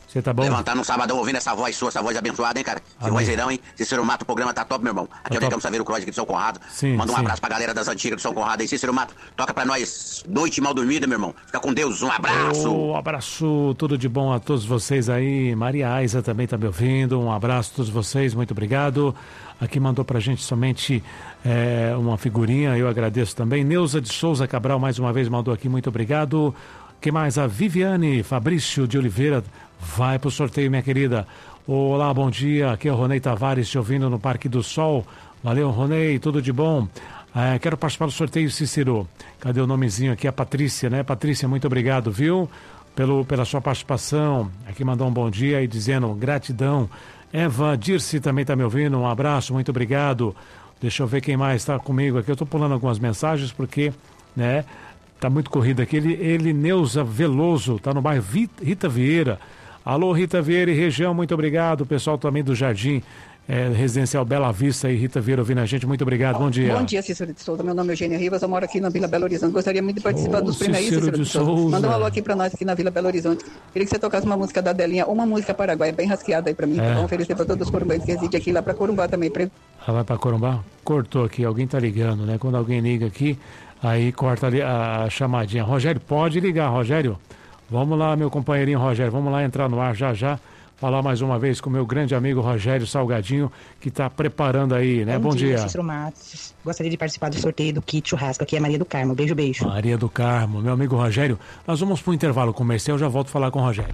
Você tá bom? Levantar no sabadão ouvindo essa voz sua, essa voz abençoada, hein, cara? Que vozeirão, hein? Cícero Mato, o programa tá top, meu irmão. Aqui é o Negão Saveiro Cross aqui do São Conrado. Sim, Manda um sim. abraço pra galera das antigas do São Conrado aí. Cícero Mato, toca pra nós noite mal dormida, meu irmão. Fica com Deus, um abraço. Um abraço, tudo de bom a todos vocês aí. Maria Aiza também tá me ouvindo. Um abraço a todos vocês, muito obrigado. Aqui mandou pra gente somente é, uma figurinha, eu agradeço também. Neuza de Souza Cabral mais uma vez mandou aqui, muito obrigado. Quem mais? A Viviane Fabrício de Oliveira vai pro sorteio, minha querida. Olá, bom dia. Aqui é o Ronei Tavares te ouvindo no Parque do Sol. Valeu, Ronei, tudo de bom. É, quero participar do sorteio, Cícero. Cadê o nomezinho aqui? A Patrícia, né? Patrícia, muito obrigado, viu? Pelo, pela sua participação. Aqui mandou um bom dia e dizendo gratidão. Eva Dirce também está me ouvindo. Um abraço, muito obrigado. Deixa eu ver quem mais está comigo aqui. Eu estou pulando algumas mensagens porque, né? Tá muito corrido aqui. Ele, ele Neuza Veloso, tá no bairro Rita Vieira. Alô, Rita Vieira e região, muito obrigado. O pessoal também do Jardim é, Residencial Bela Vista e Rita Vieira ouvindo a gente, muito obrigado. Bom dia. Bom dia, Cícero de Souza. Meu nome é Eugênia Rivas, eu moro aqui na Vila Belo Horizonte. Gostaria muito de participar Ô, dos prêmios aí, Cícero Cícero de de Souza. Souza. Manda um alô aqui pra nós aqui na Vila Belo Horizonte. Queria que você tocasse uma música da Adelinha, uma música paraguaia bem rasqueada aí pra mim. É. Vamos oferecer pra todos os corumbanos que residem aqui lá pra Corumbá também. Pra... Ela vai para Corumbá? Cortou aqui, alguém tá ligando, né? Quando alguém liga aqui, aí corta ali a chamadinha. Rogério, pode ligar, Rogério. Vamos lá, meu companheirinho Rogério, vamos lá entrar no ar já já. Falar mais uma vez com o meu grande amigo Rogério Salgadinho, que está preparando aí, né? Bom, Bom dia, dia. Cícero Matos. Gostaria de participar do sorteio do kit churrasco. Aqui é Maria do Carmo. Beijo, beijo. Maria do Carmo, meu amigo Rogério. Nós vamos para o intervalo comercial, já volto a falar com o Rogério.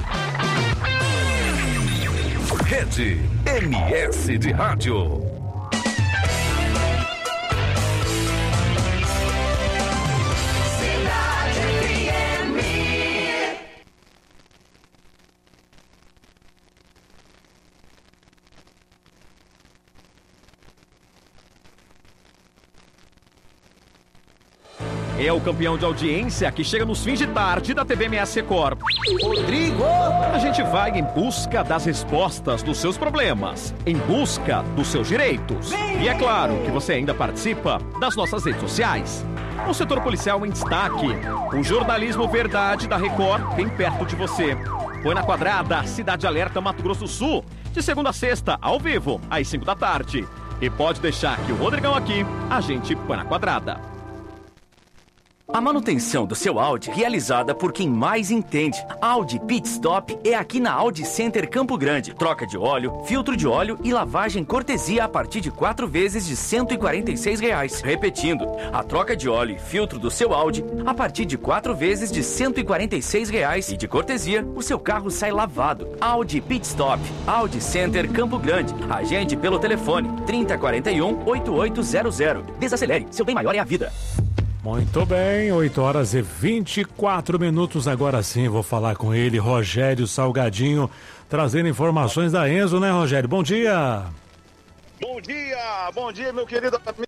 Rede M S de Rádio. É o campeão de audiência que chega nos fins de tarde da T V M S Record. Rodrigo! A gente vai em busca das respostas dos seus problemas, em busca dos seus direitos. E é claro que você ainda participa das nossas redes sociais. O setor policial em destaque. O jornalismo verdade da Record bem perto de você. Põe na quadrada, Cidade Alerta, Mato Grosso do Sul. De segunda a sexta, ao vivo, às cinco da tarde. E pode deixar que o Rodrigão aqui, a gente põe na quadrada. A manutenção do seu Audi realizada por quem mais entende. Audi Pit Stop é aqui na Audi Center Campo Grande. Troca de óleo, filtro de óleo e lavagem cortesia a partir de quatro vezes de cento e quarenta e seis reais. Repetindo, a troca de óleo e filtro do seu Audi a partir de quatro vezes de cento e quarenta e seis reais. E de cortesia, o seu carro sai lavado. Audi Pit Stop, Audi Center Campo Grande. Agende pelo telefone trinta, quarenta e um, oitenta e oito zero zero. Desacelere, seu bem maior é a vida. Muito bem, oito horas e vinte e quatro minutos. Agora sim, vou falar com ele, Rogério Salgadinho, trazendo informações da Enzo, né, Rogério? Bom dia! Bom dia, bom dia, meu querido amigo.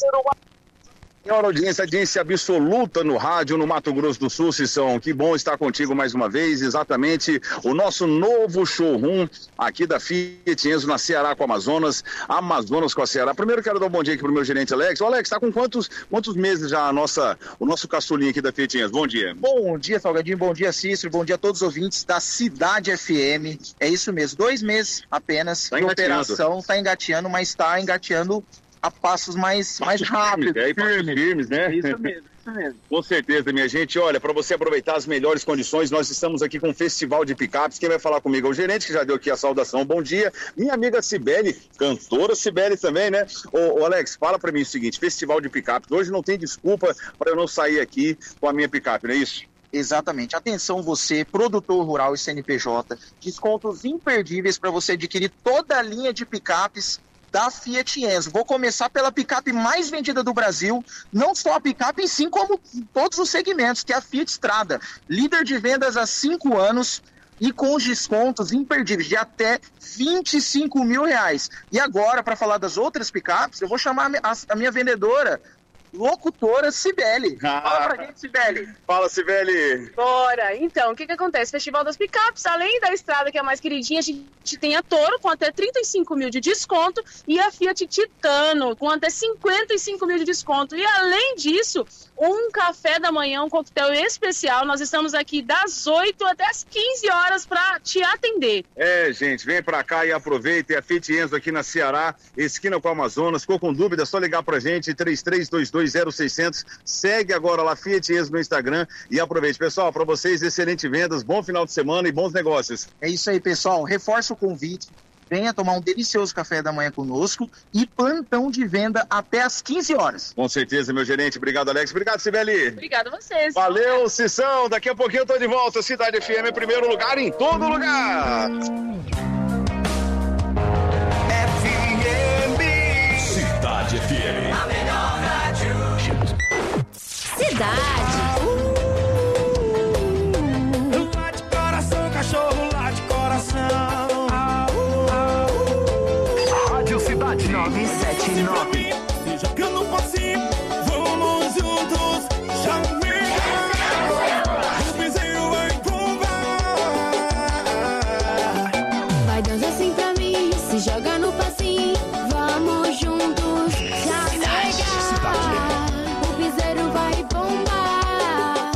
Senhora audiência, audiência absoluta no rádio, no Mato Grosso do Sul, Cissão. Que bom estar contigo mais uma vez. Exatamente o nosso novo showroom aqui da Fiat Enzo na Ceará com Amazonas, Amazonas com a Ceará. Primeiro quero dar um bom dia aqui pro meu gerente Alex. Ô Alex, tá com quantos, quantos meses já a nossa, o nosso caçulinho aqui da Fiat Enzo? Bom dia. Bom dia, Salgadinho. Bom dia, Cícero. Bom dia a todos os ouvintes da Cidade F M. É isso mesmo, dois meses apenas tá de operação. Tá engateando, mas está engateando a passos mais, mais rápidos. É, firmes, firmes, né? Isso mesmo, isso mesmo. Com certeza, minha gente. Olha, para você aproveitar as melhores condições, nós estamos aqui com um festival de picapes. Quem vai falar comigo é o gerente, que já deu aqui a saudação. Bom dia. Minha amiga Cibele, cantora Cibele também, né? Ô, ô Alex, fala para mim o seguinte, festival de picapes. Hoje não tem desculpa para eu não sair aqui com a minha picape, não é isso? Exatamente. Atenção você, produtor rural e C N P J, descontos imperdíveis para você adquirir toda a linha de picapes da Fiat Enzo. Vou começar pela picape mais vendida do Brasil, não só a picape em si, como todos os segmentos, que é a Fiat Strada, líder de vendas há cinco anos e com os descontos imperdíveis de até vinte e cinco mil reais. E agora, para falar das outras picapes, eu vou chamar a minha vendedora locutora Cibele. Ah. Fala pra gente, Cibele. Fala, Cibele. Bora! Então, o que que acontece? Festival das Picapes, além da estrada que é a mais queridinha, a gente tem a Toro com até trinta e cinco mil de desconto e a Fiat Titano com até cinquenta e cinco mil de desconto. E além disso, um café da manhã, um coquetel especial. Nós estamos aqui das oito até as quinze horas para te atender. É, gente, vem pra cá e aproveita. É a Fiat Enzo aqui na Ceará, esquina com o Amazonas. Ficou com dúvida? É só ligar pra gente, três três dois dois zero seis zero zero. Segue agora lá, Fiat Enzo no Instagram e aproveite. Pessoal, pra vocês, excelentes vendas, bom final de semana e bons negócios. É isso aí, pessoal. Reforça o convite. Venha tomar um delicioso café da manhã conosco e plantão de venda até às quinze horas. Com certeza, meu gerente. Obrigado, Alex. Obrigado, Cibele. Obrigado a vocês. Valeu, Cissão. Daqui a pouquinho eu tô de volta. Cidade F M é primeiro lugar em todo lugar. F M. Cidade F M. A melhor rádio. Cidade. Lá de coração, cachorro, lá de coração. Rádio Cidade nove sete nove. Seja que eu não posso ir, vamos juntos. Já me o piseiro vai bombar. Vai dançar assim pra mim, se joga no passinho. Vamos juntos, já chega. O piseiro vai bombar.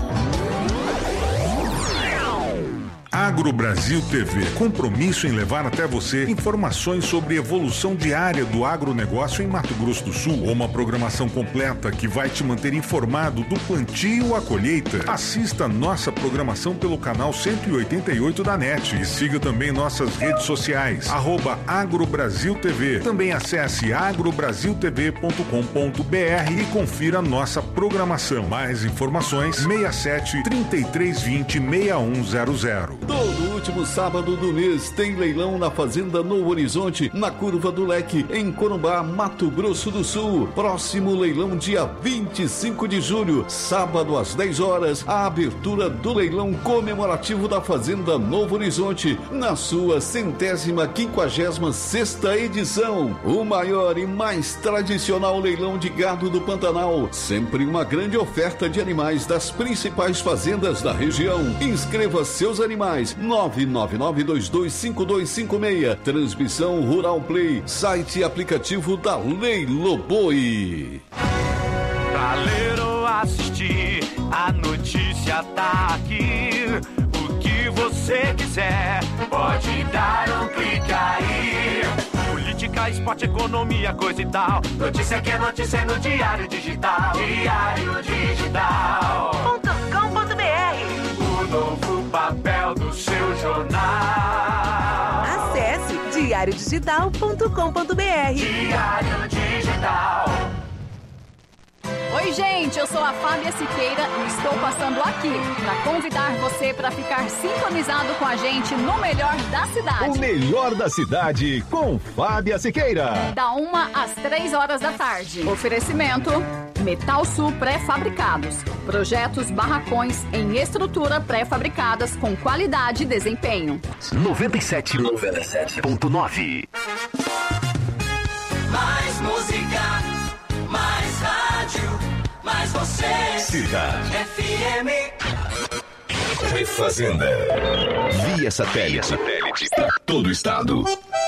Agro Brasil T V, compromisso em levar até você informações sobre evolução diária do agronegócio em Mato Grosso do Sul. Uma programação completa que vai te manter informado do plantio à colheita. Assista nossa programação pelo canal cento e oitenta e oito da N E T e siga também nossas redes sociais, arroba Agro Brasil T V. Também acesse agrobrasil t v ponto com ponto b r e confira nossa programação. Mais informações, seis sete, três três dois zero, seis um zero zero. Todo último sábado do mês tem leilão na Fazenda Novo Horizonte, na Curva do Leque, em Corumbá, Mato Grosso do Sul. Próximo leilão dia vinte e cinco de julho, sábado às dez horas, a abertura do leilão comemorativo da Fazenda Novo Horizonte, na sua centésima quinquagésima sexta edição. O maior e mais tradicional leilão de gado do Pantanal. Sempre uma grande oferta de animais das principais fazendas da região. Inscreva seus animais. nove nove nove dois dois cinco dois cinco seis. Transmissão Rural Play. Site e aplicativo da Leiloboi. Pra ler ou assistir, a notícia tá aqui. O que você quiser, pode dar um clique aí. Política, esporte, economia, coisa e tal. Notícia que é notícia no Diário Digital. Diário Digital. ponto com ponto b r. O novo papel do seu jornal. Acesse diário digital ponto com ponto b r. Diário Digital. Oi, gente, eu sou a Fábia Siqueira e estou passando aqui para convidar você para ficar sintonizado com a gente no melhor da cidade. O melhor da cidade com Fábia Siqueira. Da uma às três horas da tarde. Oferecimento Metal Sul Pré-Fabricados. Projetos barracões em estrutura pré-fabricadas com qualidade e desempenho. noventa e sete ponto nove. Mais música, mais rádio, mais você. Cidade F M. Refazenda. Via satélite. Via satélite. Para todo o estado.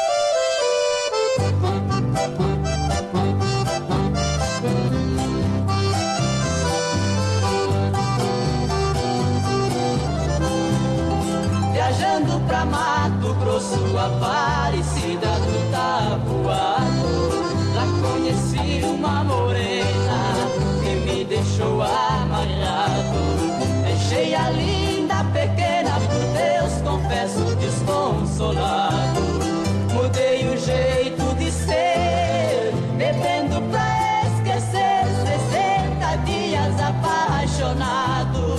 Viajando pra Mato Grosso, Aparecida do Taboado. Lá conheci uma morena que me deixou amarrado. É cheia, linda, pequena, por Deus confesso desconsolado. Mudei o jeito de ser, bebendo pra esquecer, sessenta dias apaixonado.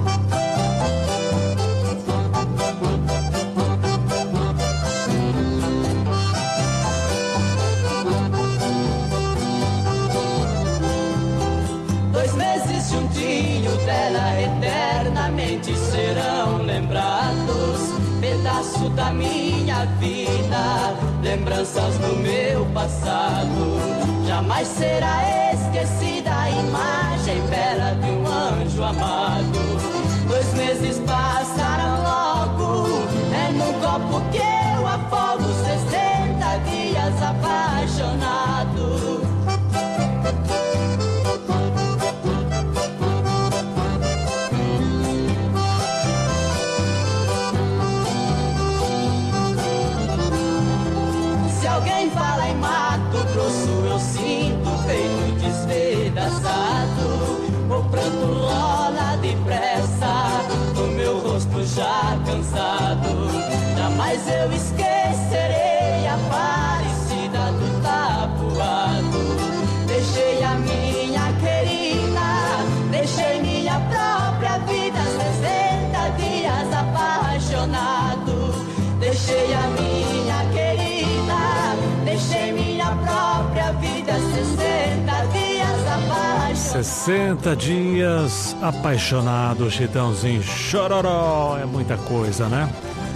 Juntinho dela eternamente serão lembrados. Pedaço da minha vida, lembranças do meu passado. Jamais será esquecida imagem bela de um anjo amado. Dois meses passaram logo, é no copo que eu afogo, sessenta dias apaixonado. Se alguém fala em Mato Grosso, eu sinto o peito despedaçado. O pranto rola depressa no meu rosto já cansado. Jamais eu esquecerei a Aparecida do Taboado. Deixei a minha querida, deixei minha própria vida, sessenta dias apaixonado. Deixei a minha querida, deixei minha própria vida, sessenta dias apaixonado. sessenta dias apaixonado, Chitãozinho Chororó. É muita coisa, né?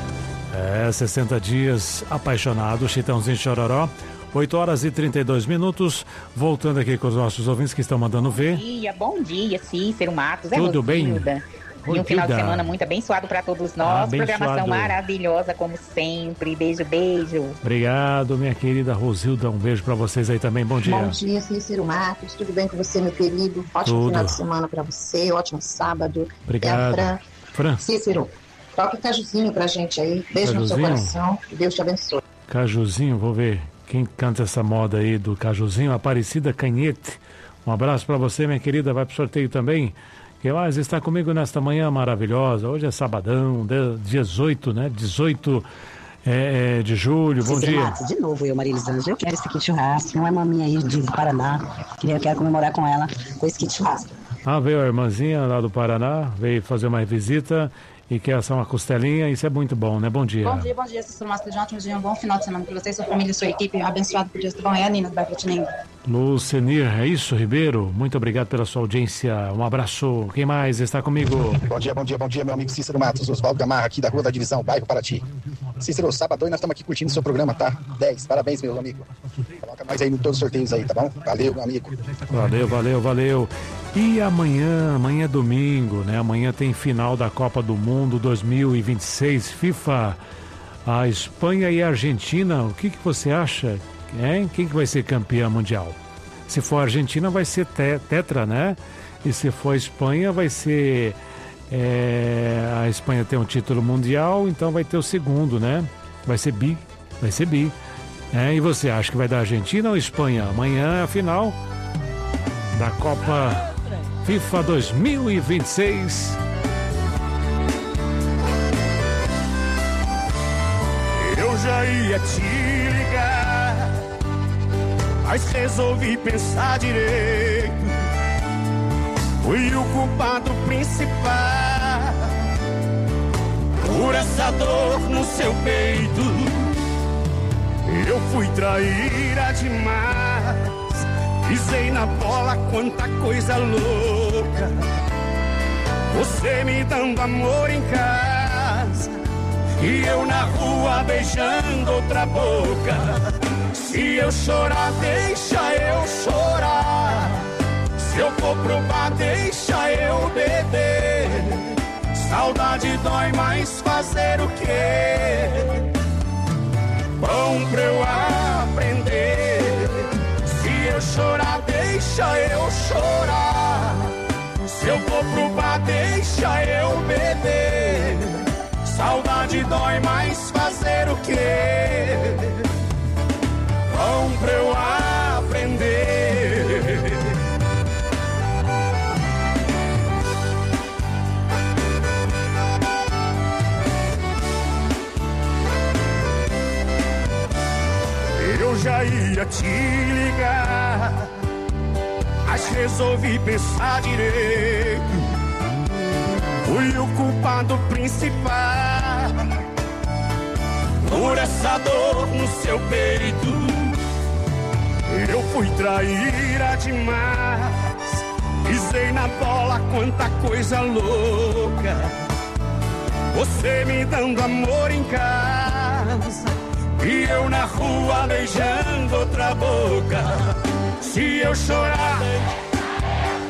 É, sessenta dias apaixonado, Chitãozinho Chororó. oito horas e trinta e dois minutos. Voltando aqui com os nossos ouvintes que estão mandando ver. Bom dia, bom dia, Cícero Matos. É Tudo Rosilda. bem? E um final de Rosilda. semana muito abençoado para todos nós. Abençoado. Programação maravilhosa, como sempre. Beijo, beijo. Obrigado, minha querida Rosilda. Um beijo pra vocês aí também. Bom dia. Bom dia, Cícero Matos. Tudo bem com você, meu querido? Ótimo Tudo. final de semana pra você. Ótimo sábado. Obrigado. É a Fran. Fran. Cícero, toque o cajuzinho pra gente aí. Beijo no seu Cajuzinho? coração. Que Deus te abençoe. Cajuzinho, vou ver quem canta essa moda aí do Cajuzinho. Aparecida Canhete. Um abraço pra você, minha querida. Vai pro sorteio também. Quem mais está comigo nesta manhã maravilhosa? Hoje é sabadão, dezoito, né? dezoito é, é, de julho. Bom Cícero dia. Matos, de novo eu, Maria Elisângela. Eu quero esse kit churrasco. Não é maminha aí de Paraná. Eu quero comemorar com ela com esse kit churrasco. Ah, veio a irmãzinha lá do Paraná, veio fazer uma visita e quer assar uma costelinha. Isso é muito bom, né? Bom dia. Bom dia, bom dia, Cícero Matos. De ótimo dia, um bom final de semana para você, sua família e sua equipe. Abençoado por Deus. Bom, é a Nina do Bairro Fatininga. Lucenir, é isso, Ribeiro? Muito obrigado pela sua audiência. Um abraço. Quem mais está comigo? Bom dia, bom dia, bom dia, meu amigo Cícero Matos, Oswaldo Gamarra, aqui da Rua da Divisão, bairro Paraty. Cícero, sábado e nós estamos aqui curtindo o seu programa, tá? dez, parabéns, meu amigo. Coloca mais aí em todos os sorteios aí, tá bom? Valeu, meu amigo. Valeu, valeu, valeu. E amanhã, amanhã é domingo, né? Amanhã tem final da Copa do Mundo dois mil e vinte e seis, FIFA. A Espanha e a Argentina, o que, que você acha? Hein? Quem que vai ser campeã mundial? Se for a Argentina, vai ser te, tetra, né? E se for a Espanha, vai ser... É, a Espanha tem um título mundial, então vai ter o segundo, né? Vai ser bi, vai ser bi. É, e você acha que vai dar Argentina ou Espanha? Amanhã é a final da Copa FIFA dois mil e vinte e seis. Eu já ia te ligar, mas resolvi pensar direito. Fui o culpado principal por essa dor no seu peito. Eu fui traíra demais, pisei na bola, quanta coisa louca. Você me dando amor em casa e eu na rua beijando outra boca. Se eu chorar, deixa eu chorar. Se eu for pro bar, deixa eu beber. Saudade dói, mas fazer o quê? Bom pra eu aprender. Se eu chorar, deixa eu chorar. Se eu for pro bar, deixa eu beber. Saudade dói, mas fazer o quê? Bom pra eu aprender. Eu já ia te ligar, mas resolvi pensar direito. Fui o culpado principal por essa dor no seu peito. Eu fui traíra demais, pisei na bola, quanta coisa louca. Você me dando amor em casa e eu na rua beijando outra boca. Se eu chorar,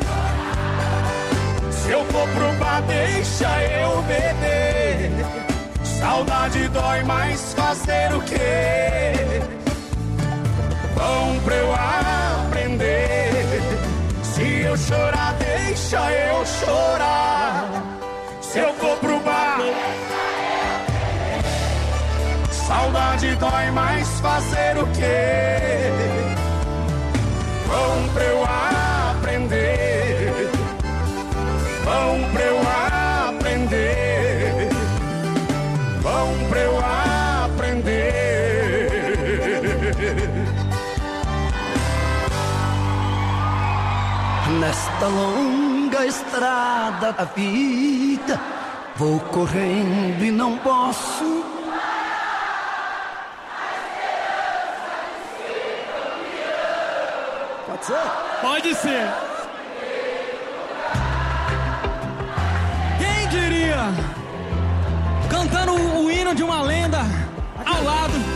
vou pro bar, deixa eu beber. Saudade dói, mas fazer o quê? Bom pra eu aprender. Se eu chorar, deixa eu chorar. Se eu for pro bar, saudade dói, mas fazer o quê? Bom pra eu aprender. Bom pra eu aprender. Bom pra eu aprender. Nesta longa estrada da vida, vou correndo e não posso. Pode ser? Pode ser. Quem diria? Cantando o hino de uma lenda ao lado